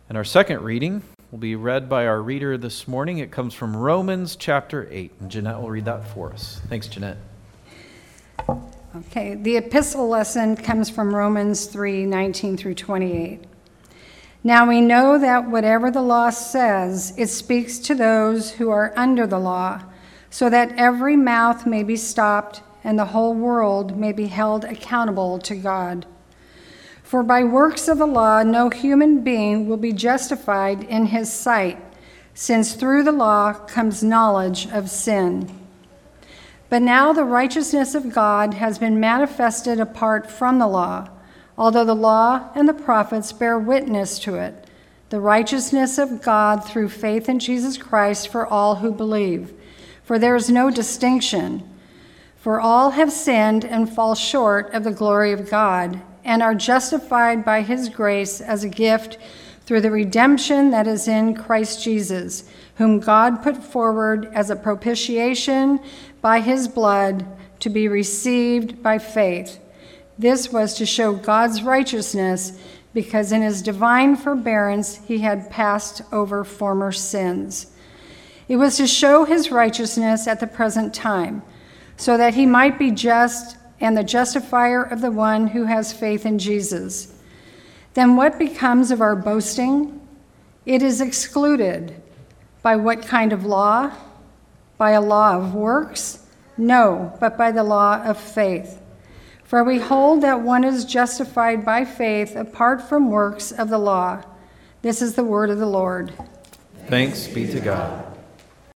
And our second reading will be read by our reader this morning. It comes from Romans chapter 8. And Jeanette will read that for us. Thanks, Jeanette. Okay, the epistle lesson comes from Romans 3:19 through 28. Now we know that whatever the law says, it speaks to those who are under the law, so that every mouth may be stopped and the whole world may be held accountable to God. For by works of the law, no human being will be justified in his sight, since through the law comes knowledge of sin. But now the righteousness of God has been manifested apart from the law, although the law and the prophets bear witness to it, the righteousness of God through faith in Jesus Christ for all who believe. For there is no distinction, for all have sinned and fall short of the glory of God, and are justified by his grace as a gift through the redemption that is in Christ Jesus, whom God put forward as a propitiation by his blood to be received by faith. This was to show God's righteousness, because in his divine forbearance he had passed over former sins. It was to show his righteousness at the present time, so that he might be just and the justifier of the one who has faith in Jesus. Then what becomes of our boasting? It is excluded. By what kind of law? By a law of works? No, but by the law of faith. For we hold that one is justified by faith apart from works of the law. This is the word of the Lord. Thanks be to God.